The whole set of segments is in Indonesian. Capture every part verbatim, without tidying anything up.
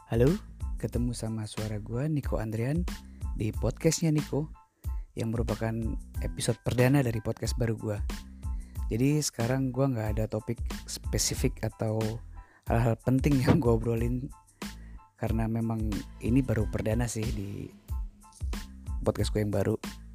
Halo, ketemu sama suara gue Niko Andrian di podcastnya Niko, yang merupakan episode perdana dari podcast baru gue. Jadi sekarang gue gak ada topik spesifik atau hal-hal penting yang gue obrolin, karena memang ini baru perdana sih di podcast gue yang baru.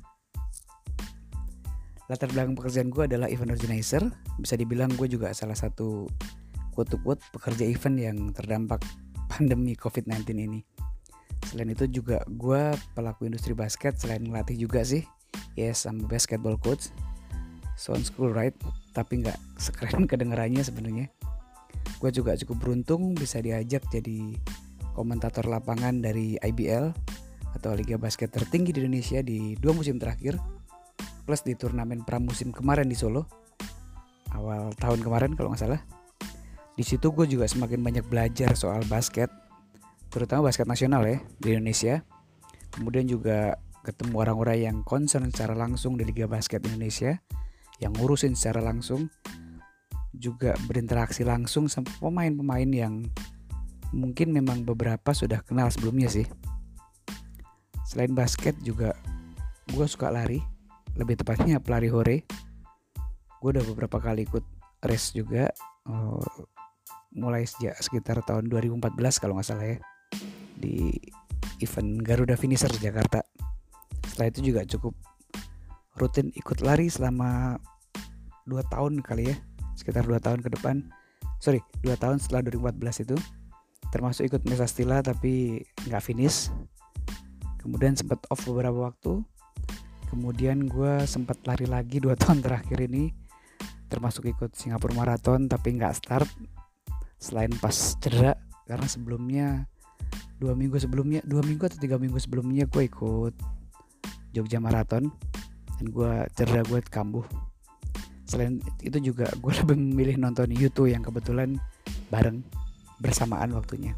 Latar belakang pekerjaan gue adalah event organizer. Bisa dibilang gue juga salah satu quote-to-quote pekerja event yang terdampak pandemi covid sembilan belas ini. Selain itu juga gue pelaku industri basket, selain ngelatih juga sih. Yes, I'm a basketball coach. Sounds cool right? Tapi gak sekeren kedengarannya sebenarnya. Gue juga cukup beruntung bisa diajak jadi komentator lapangan dari I B L atau Liga Basket tertinggi di Indonesia di dua musim terakhir, plus di turnamen pramusim kemarin di Solo awal tahun kemarin kalau gak salah. Di situ gue juga semakin banyak belajar soal basket, terutama basket nasional ya di Indonesia. Kemudian juga ketemu orang-orang yang concern secara langsung di Liga Basket Indonesia, yang ngurusin secara langsung, juga berinteraksi langsung sama pemain-pemain yang mungkin memang beberapa sudah kenal sebelumnya sih. Selain basket juga gue suka lari, lebih tepatnya pelari hore. Gue udah beberapa kali ikut race juga, oh, mulai sejak sekitar tahun dua ribu empat belas kalau gak salah ya, di event Garuda Finisher Jakarta. Setelah itu juga cukup rutin ikut lari selama dua tahun kali ya, sekitar dua tahun ke depan. Sorry, dua tahun setelah dua ribu empat belas itu, termasuk ikut Mesastila tapi gak finish. Kemudian sempat off beberapa waktu. Kemudian gue sempat lari lagi dua tahun terakhir ini, termasuk ikut Singapura Marathon tapi gak start. Selain pas cedera, karena sebelumnya dua minggu sebelumnya dua minggu atau tiga minggu sebelumnya gue ikut Jogja Marathon dan gue cedera, gue kambuh. Selain itu juga gue lebih memilih nonton YouTube yang kebetulan bareng bersamaan waktunya.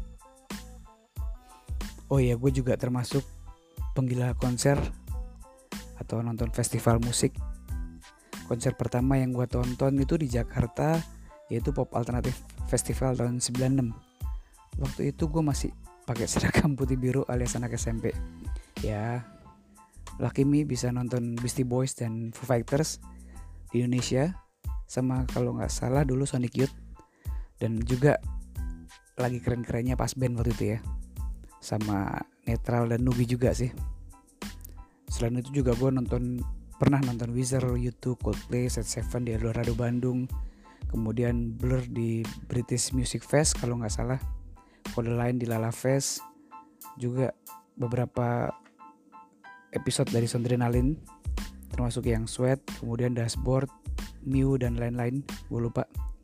Oh iya, gue juga termasuk penggila konser atau nonton festival musik. Konser pertama yang gue tonton itu di Jakarta, yaitu Pop Alternatif Festival tahun sembilan puluh enam. Waktu itu gue masih pakai seragam putih biru alias anak S M P. Ya, lucky me bisa nonton Beastie Boys dan Foo Fighters di Indonesia, sama kalau nggak salah dulu Sonic Youth, dan juga lagi keren-kerennya pas band waktu itu ya, sama Netral dan Nubi juga sih. Selain itu juga gue nonton pernah nonton Weezer, U two, Coldplay, Set Seven di Eldorado Bandung. Kemudian Blur di British Music Fest kalau nggak salah, Kode Line di Lala Fest, juga beberapa episode dari Sondrenalin termasuk yang Sweat, kemudian Dashboard, Mew dan lain-lain, gue lupa.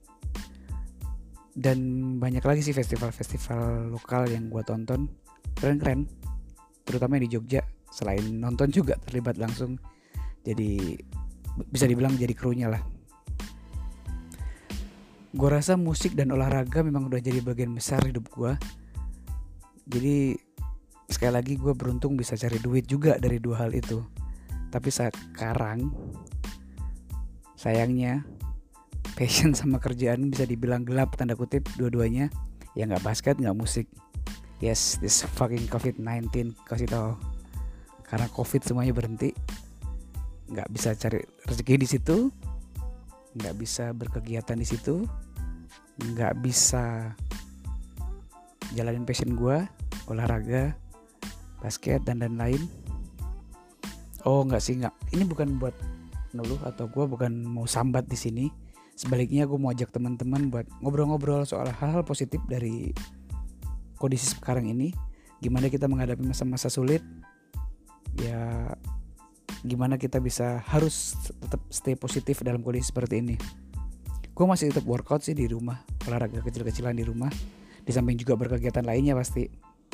Dan banyak lagi sih festival-festival lokal yang gue tonton, keren-keren, terutama di Jogja. Selain nonton juga terlibat langsung, jadi bisa dibilang jadi krunya lah. Gue rasa musik dan olahraga memang udah jadi bagian besar hidup gue. Jadi sekali lagi gue beruntung bisa cari duit juga dari dua hal itu. Tapi sekarang sayangnya passion sama kerjaan bisa dibilang gelap tanda kutip dua-duanya. Ya gak basket, gak musik. Yes, this fucking covid sembilan belas kasih tau. Karena covid semuanya berhenti, gak bisa cari rezeki di situ, nggak bisa berkegiatan di situ, nggak bisa jalanin passion gue, olahraga, basket dan lain-lain. Oh nggak sih, nggak. Ini bukan buat ngeluh atau gue bukan mau sambat di sini. Sebaliknya gue mau ajak teman-teman buat ngobrol-ngobrol soal hal-hal positif dari kondisi sekarang ini. Gimana kita menghadapi masa-masa sulit? Ya, gimana kita bisa harus tetap stay positif dalam kondisi seperti ini. Gue masih tetap workout sih di rumah, olahraga kecil-kecilan di rumah, di samping juga berkegiatan lainnya pasti.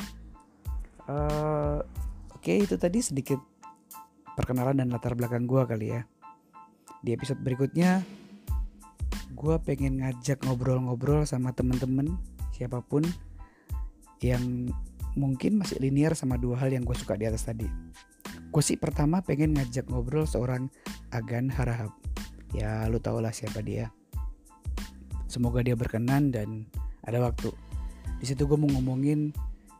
uh, Oke okay, itu tadi sedikit perkenalan dan latar belakang gue kali ya. Di episode berikutnya gue pengen ngajak ngobrol-ngobrol sama temen-temen siapapun yang mungkin masih linear sama dua hal yang gue suka di atas tadi. Gue sih pertama pengen ngajak ngobrol seorang Agan Harahap. Ya lu tau lah siapa dia. Semoga dia berkenan dan ada waktu. Di situ gue mau ngomongin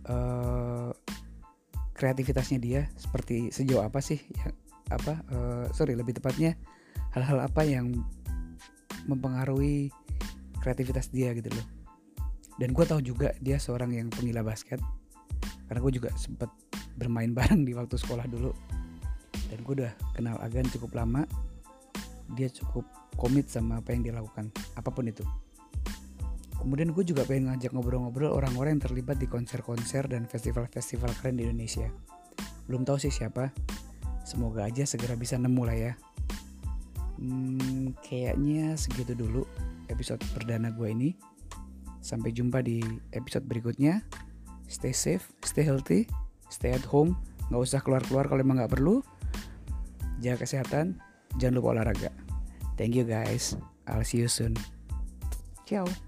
uh, kreativitasnya dia seperti sejauh apa sih yang apa uh, sorry lebih tepatnya hal-hal apa yang mempengaruhi kreativitas dia gitu loh. Dan gue tahu juga dia seorang yang penggila basket karena gue juga sempat bermain bareng di waktu sekolah dulu, dan gue udah kenal Agan cukup lama. Dia cukup komit sama apa yang dia lakukan, apapun itu. Kemudian gue juga pengen ngajak ngobrol-ngobrol orang-orang yang terlibat di konser-konser dan festival-festival keren di Indonesia. Belum tahu sih siapa, semoga aja segera bisa nemu lah ya. Hmm, kayaknya segitu dulu episode perdana gue ini. Sampai jumpa di episode berikutnya. Stay safe, stay healthy, stay at home. Gak usah keluar-keluar kalau emang gak perlu. Jaga kesehatan, jangan lupa olahraga. Thank you guys, I'll see you soon. Ciao.